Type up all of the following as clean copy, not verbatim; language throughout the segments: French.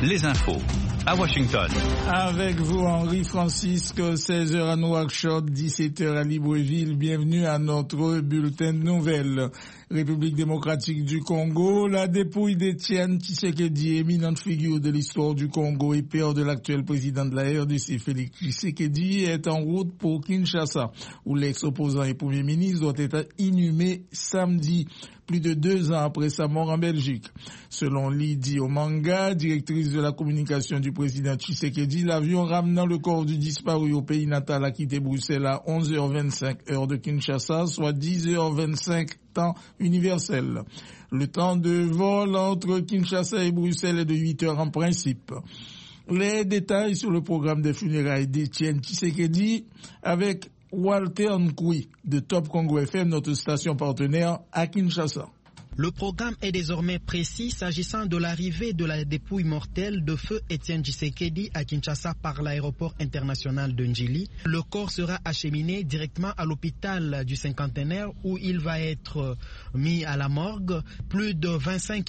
les infos à Washington. Avec vous, Henri Francisque, 16h à Nouakchott, 17h à Libreville. Bienvenue à notre bulletin de nouvelles. République démocratique du Congo, la dépouille d'Étienne Tshisekedi, éminente figure de l'histoire du Congo et père de l'actuel président de la RDC, Félix Tshisekedi, est en route pour Kinshasa, où l'ex-opposant et premier ministre doit être inhumé samedi, plus de 2 ans après sa mort en Belgique. Selon Lydie Omanga, directrice de la communication du président Tshisekedi, l'avion ramenant le corps du disparu au pays natal a quitté Bruxelles à 11h25 heure de Kinshasa, soit 10h25 temps universel. Le temps de vol entre Kinshasa et Bruxelles est de 8 heures en principe. Les détails sur le programme des funérailles d'Étienne Tshisekedi avec Walter Nkoui de Top Congo FM, notre station partenaire à Kinshasa. Le programme est désormais précis s'agissant de l'arrivée de la dépouille mortelle de feu Étienne Tshisekedi à Kinshasa par l'aéroport international de Njili. Le corps sera acheminé directement à l'hôpital du Cinquantenaire où il va être mis à la morgue. Plus de 25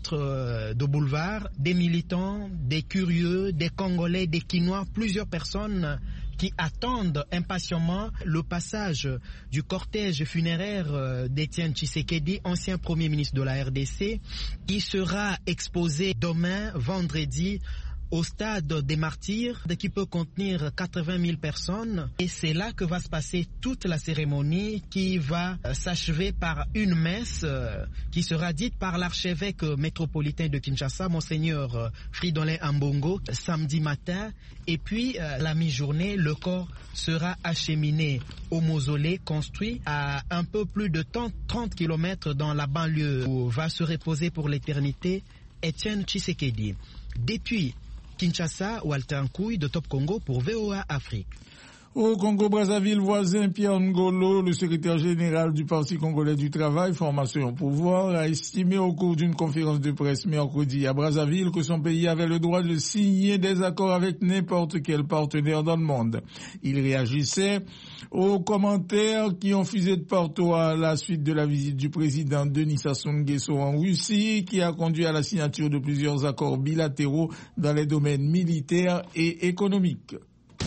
km de boulevard, des militants, des curieux, des Congolais, des Quinois, plusieurs personnes qui attendent impatiemment le passage du cortège funéraire d'Étienne Tshisekedi, ancien Premier ministre de la RDC, qui sera exposé demain, vendredi, au stade des Martyrs, qui peut contenir 80 000 personnes. Et c'est là que va se passer toute la cérémonie qui va s'achever par une messe qui sera dite par l'archevêque métropolitain de Kinshasa, Monseigneur Fridolin Ambongo, samedi matin. Et puis, la mi-journée, le corps sera acheminé au mausolée construit à un peu plus de 30 km dans la banlieue où va se reposer pour l'éternité Étienne Tshisekedi. Depuis Kinshasa, Walter Nkoui de Top Congo pour VOA Afrique. Au Congo-Brazzaville voisin, Pierre Ngolo, le secrétaire général du Parti congolais du travail, Formation au pouvoir, a estimé au cours d'une conférence de presse mercredi à Brazzaville que son pays avait le droit de signer des accords avec n'importe quel partenaire dans le monde. Il réagissait aux commentaires qui ont fusé de partout à la suite de la visite du président Denis Sassou Nguesso en Russie, qui a conduit à la signature de plusieurs accords bilatéraux dans les domaines militaires et économiques.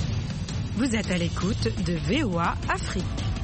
Vous êtes à l'écoute de VOA Afrique.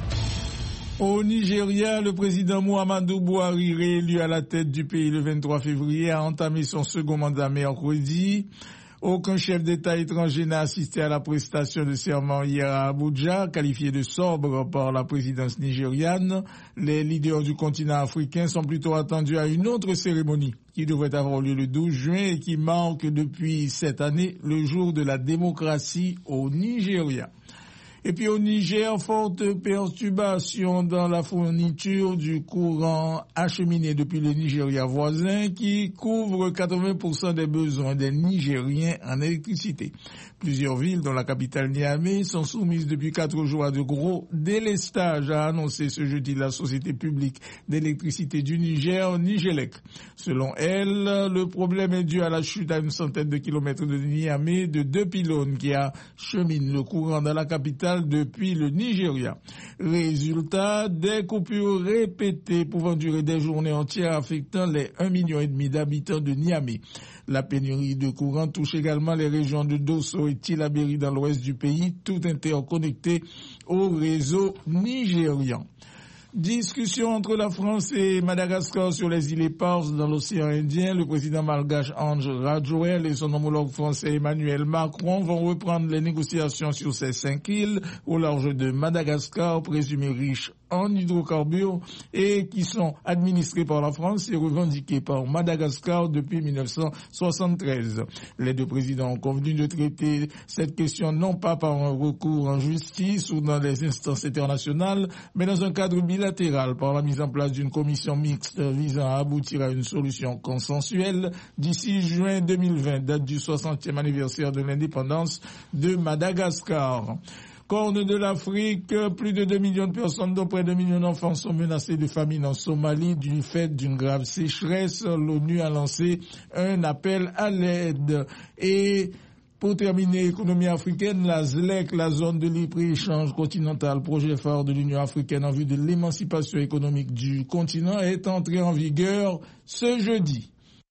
Au Nigeria, le président Muhammadu Buhari, réélu à la tête du pays le 23 février, a entamé son second mandat mercredi. Aucun chef d'État étranger n'a assisté à la prestation de serment hier à Abuja, qualifié de sobre par la présidence nigériane. Les leaders du continent africain sont plutôt attendus à une autre cérémonie qui devrait avoir lieu le 12 juin et qui marque depuis cette année le jour de la démocratie au Nigeria. Et puis au Niger, forte perturbation dans la fourniture du courant acheminé depuis le Nigeria voisin qui couvre 80% des besoins des Nigériens en électricité. Plusieurs villes, dont la capitale Niamey, sont soumises depuis 4 jours à de gros délestages, a annoncé ce jeudi la société publique d'électricité du Niger, Nigelec. Selon elle, le problème est dû à la chute à une centaine de kilomètres de Niamey de 2 pylônes qui acheminent le courant dans la capitale depuis le Nigeria. Résultat, des coupures répétées pouvant durer des journées entières affectant les 1,5 million d'habitants de Niamey. La pénurie de courant touche également les régions de Dosso et Tillabéri dans l'ouest du pays, tout interconnecté au réseau nigérian. Discussion entre la France et Madagascar sur les îles éparses dans l'océan Indien. Le président malgache Ange Radjoel et son homologue français Emmanuel Macron vont reprendre les négociations sur ces 5 îles au large de Madagascar, présumées riches en hydrocarbures et qui sont administrées par la France et revendiquées par Madagascar depuis 1973. Les deux présidents ont convenu de traiter cette question non pas par un recours en justice ou dans les instances internationales, mais dans un cadre bilatéral par la mise en place d'une commission mixte visant à aboutir à une solution consensuelle d'ici juin 2020, date du 60e anniversaire de l'indépendance de Madagascar. Corne de l'Afrique, plus de 2 millions de personnes, dont près de 2 millions d'enfants, sont menacés de famine en Somalie du fait d'une grave sécheresse. L'ONU a lancé un appel à l'aide. Et pour terminer, économie africaine, la ZLEC, la zone de libre-échange continental, projet phare de l'Union africaine en vue de l'émancipation économique du continent, est entrée en vigueur ce jeudi.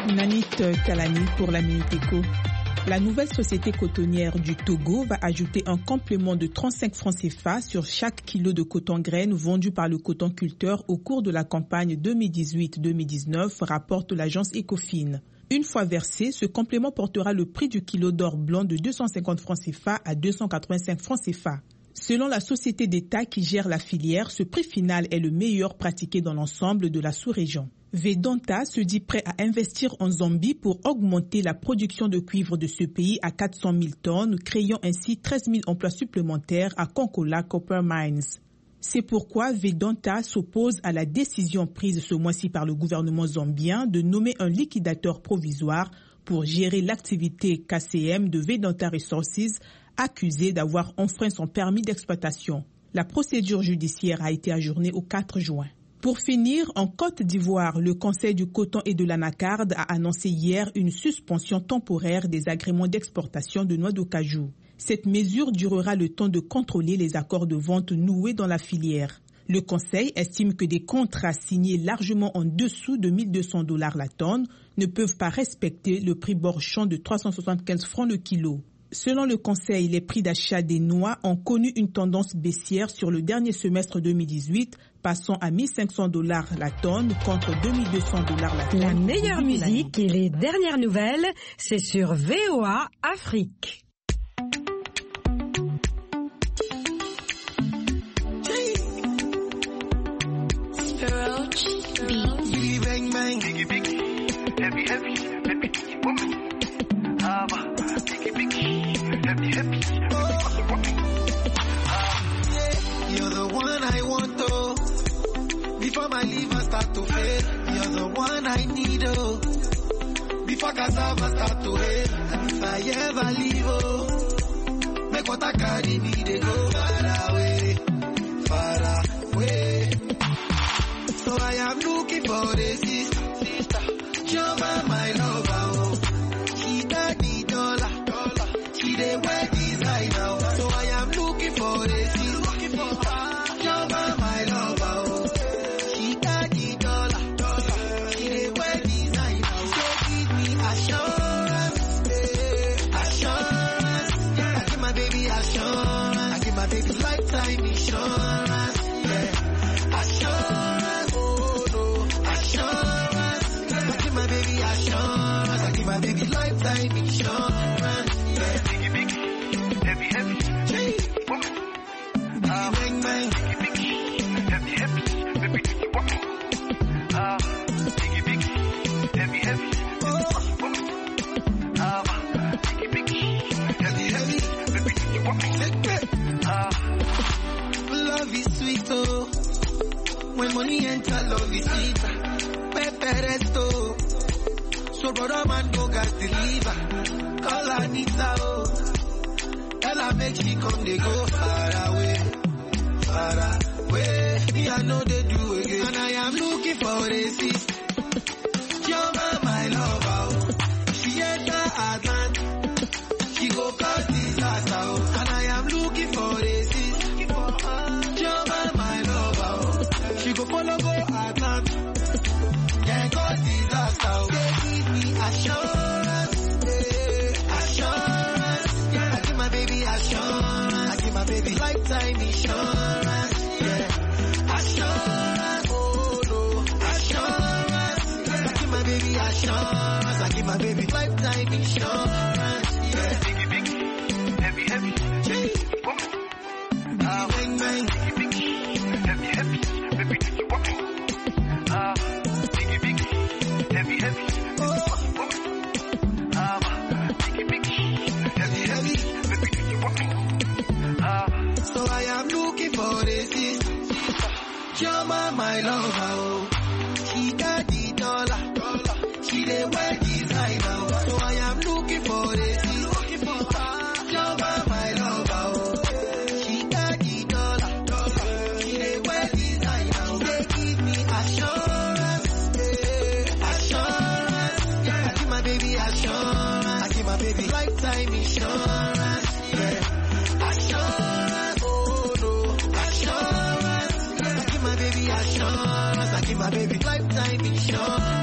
Nanit Kalani pour la Minute Éco. La nouvelle société cotonnière du Togo va ajouter un complément de 35 francs CFA sur chaque kilo de coton-graine vendu par le cotonculteur au cours de la campagne 2018-2019, rapporte l'agence Ecofin. Une fois versé, ce complément portera le prix du kilo d'or blanc de 250 francs CFA à 285 francs CFA. Selon la société d'État qui gère la filière, ce prix final est le meilleur pratiqué dans l'ensemble de la sous-région. Vedanta se dit prêt à investir en Zambie pour augmenter la production de cuivre de ce pays à 400 000 tonnes, créant ainsi 13 000 emplois supplémentaires à Konkola Copper Mines. C'est pourquoi Vedanta s'oppose à la décision prise ce mois-ci par le gouvernement zambien de nommer un liquidateur provisoire pour gérer l'activité KCM de Vedanta Resources, accusé d'avoir enfreint son permis d'exploitation. La procédure judiciaire a été ajournée au 4 juin. Pour finir, en Côte d'Ivoire, le Conseil du coton et de l'anacarde a annoncé hier une suspension temporaire des agréments d'exportation de noix de cajou. Cette mesure durera le temps de contrôler les accords de vente noués dans la filière. Le Conseil estime que des contrats signés largement en dessous de $1 200 la tonne ne peuvent pas respecter le prix borchon de 375 francs le kilo. Selon le Conseil, les prix d'achat des noix ont connu une tendance baissière sur le dernier semestre 2018, passant à $1 500 la tonne contre $2 200 la tonne. La meilleure musique et les dernières nouvelles, c'est sur VOA Afrique. You're the one I want, oh. Before my liver start to fail, you're the one I need, oh. Before cassava start to hail, and if I ever leave, oh, make what I carry me, they go far away, far away. So I am looking for a sister, Joma, my lover, oh. She got the dollar, she dey wear designer, so I am looking for a sister. Lifetime insurance, yeah. Assurance, oh no, assurance. I give my baby assurance. I give my baby lifetime insurance, yeah. Biggie, biggie, heavy, heavy, hey. Bang, bang, biggie, heavy, heavy, baby, do you want me? Biggie, biggie, heavy, heavy, biggie, biggie, heavy, heavy, baby, do you want me? Love is sweet, oh. When money enter, love is sweet. Pepe resto. So brother man go gas deliver. Call Anita, oh. Tell her make she come, they go far away. Far away. Me I know they do again. And I am looking for a sister. Joma, my lover, oh. She enter Atlant. She go cause disaster, oh. And I am looking for a sister. She go follow go Atlant. Can't cause disaster. They give me assurance, yeah. Assurance, yeah. I give my baby assurance. I give my baby lifetime insurance, yeah. Assurance, oh no, assurance, yeah. I give my baby assurance. I give my baby lifetime insurance, yeah. Biggie, biggie, heavy, heavy, hey. Bang, bang, biggie, heavy, heavy. Baby, do you want me? Biggie, biggie, heavy, heavy. Biggie, biggie, heavy, heavy. Baby, do you want me? So I am looking for a sister. Joma, my lover, oh. She got the dollar. She dey wear designer. So I am looking for a sister. Joma, my lover, oh. She got the dollar. She dey wear designer. They give me assurance, yeah. Assurance, yeah. I give my baby assurance. I give my baby lifetime insurance, yeah. Assurance, oh no, assurance, yeah. I give my baby assurance. I give my baby lifetime insurance.